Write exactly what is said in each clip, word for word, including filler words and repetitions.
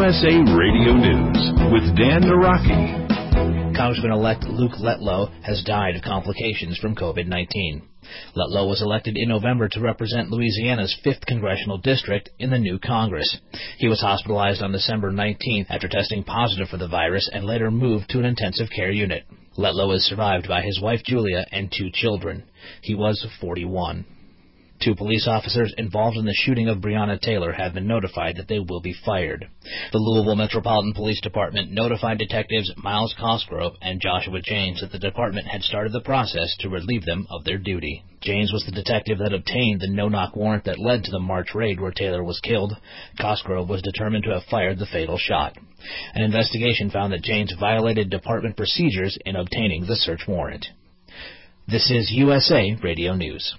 S A Radio News with Dan Naraki. Congressman-elect Luke Letlow has died of complications from COVID nineteen. Letlow was elected in November to represent Louisiana's fifth congressional district in the new Congress. He was hospitalized on December nineteenth after testing positive for the virus and later moved to an intensive care unit. Letlow is survived by his wife Julia and two children. He was forty-one. Two police officers involved in the shooting of Breonna Taylor have been notified that they will be fired. The Louisville Metropolitan Police Department notified detectives Miles Cosgrove and Joshua James that the department had started the process to relieve them of their duty. James was the detective that obtained the no-knock warrant that led to the March raid where Taylor was killed. Cosgrove was determined to have fired the fatal shot. An investigation found that James violated department procedures in obtaining the search warrant. This is U S A Radio News.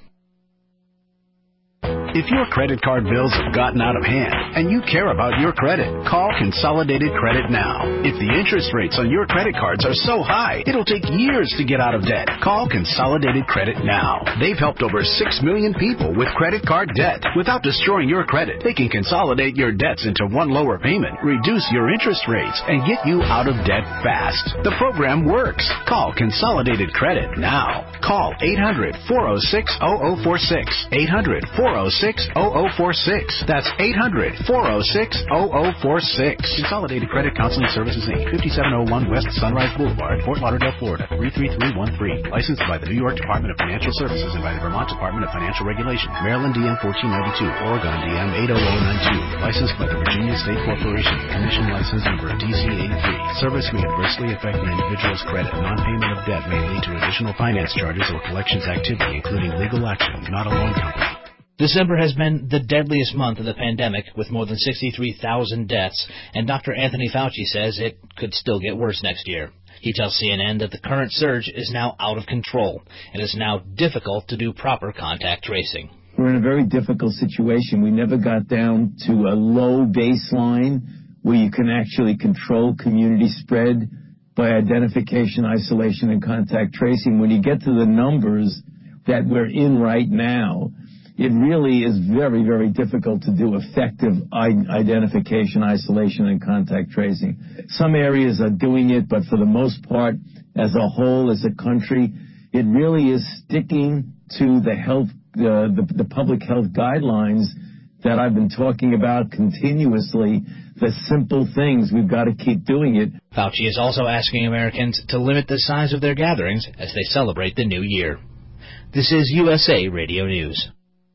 If your credit card bills have gotten out of hand and you care about your credit, call Consolidated Credit now. If the interest rates on your credit cards are so high, it'll take years to get out of debt. Call Consolidated Credit now. They've helped over six million people with credit card debt. Without destroying your credit, they can consolidate your debts into one lower payment, reduce your interest rates, and get you out of debt fast. The program works. Call Consolidated Credit now. Call eight hundred, four oh six, oh oh four six. eight hundred, four oh six, oh oh four six. That's eight hundred, four oh six, oh oh four six. Consolidated Credit Counseling Services, Incorporated, fifty-seven oh one West Sunrise Boulevard, Fort Lauderdale, Florida, three three three one three. Licensed by the New York Department of Financial Services and by the Vermont Department of Financial Regulation. Maryland D M fourteen ninety-two, Oregon D M eight oh oh nine two. Licensed by the Virginia State Corporation. Commission license number D C eighty-three. Service may adversely affect an individual's credit. Non-payment of debt may lead to additional finance charges or collections activity, including legal action, not a loan company. December has been the deadliest month of the pandemic, with more than sixty-three thousand deaths, and Doctor Anthony Fauci says it could still get worse next year. He tells C N N that the current surge is now out of control, and it's now difficult to do proper contact tracing. We're in a very difficult situation. We never got down to a low baseline where you can actually control community spread by identification, isolation, and contact tracing. When you get to the numbers that we're in right now, it really is very, very difficult to do effective identification, isolation, and contact tracing. Some areas are doing it, but for the most part, as a whole, as a country, it really is sticking to the health, uh, the, the public health guidelines that I've been talking about continuously. The simple things, we've got to keep doing it. Fauci is also asking Americans to limit the size of their gatherings as they celebrate the new year. This is U S A Radio News.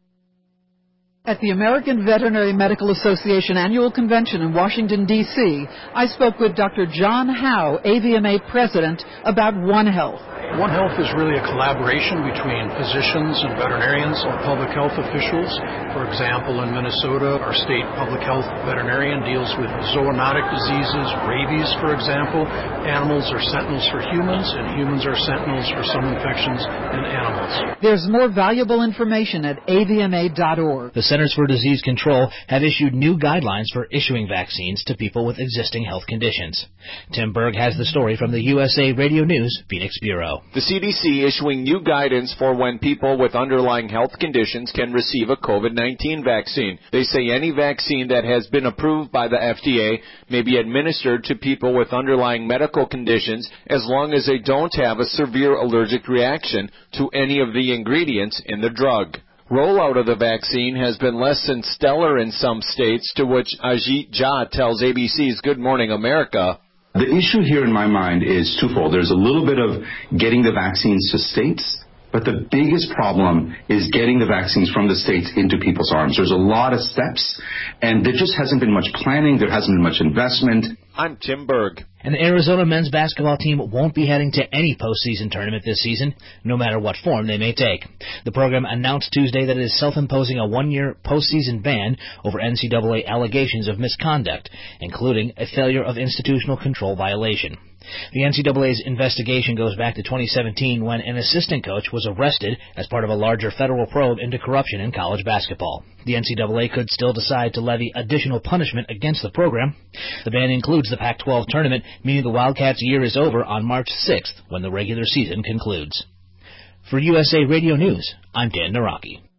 At the American Veterinary Medical Association Annual Convention in Washington, D C, I spoke with Doctor John Howe, A V M A President, about One Health. One Health is really a collaboration between physicians and veterinarians and public health officials. For example, in Minnesota, our state public health veterinarian deals with zoonotic diseases, rabies, for example. Animals are sentinels for humans, and humans are sentinels for some infections in animals. There's more valuable information at A V M A dot org. The Centers for Disease Control have issued new guidelines for issuing vaccines to people with existing health conditions. Tim Berg has the story from the U S A Radio News Phoenix Bureau. The C D C issuing new guidance for when people with underlying health conditions can receive a COVID nineteen vaccine. They say any vaccine that has been approved by the F D A may be administered to people with underlying medical conditions as long as they don't have a severe allergic reaction to any of the ingredients in the drug. Rollout of the vaccine has been less than stellar in some states, to which Ajit Jha tells A B C's Good Morning America. The issue here in my mind is twofold. There's a little bit of getting the vaccines to states, but the biggest problem is getting the vaccines from the states into people's arms. There's a lot of steps, and there just hasn't been much planning. There hasn't been much investment. I'm Tim Berg. And the Arizona men's basketball team won't be heading to any postseason tournament this season, no matter what form they may take. The program announced Tuesday that it is self-imposing a one-year postseason ban over N C double A allegations of misconduct, including a failure of institutional control violation. The N C double A's investigation goes back to twenty seventeen when an assistant coach was arrested as part of a larger federal probe into corruption in college basketball. The N C double A could still decide to levy additional punishment against the program. The ban includes the Pac twelve tournament, meaning the Wildcats' year is over on March sixth when the regular season concludes. For U S A Radio News, I'm Dan Naraki.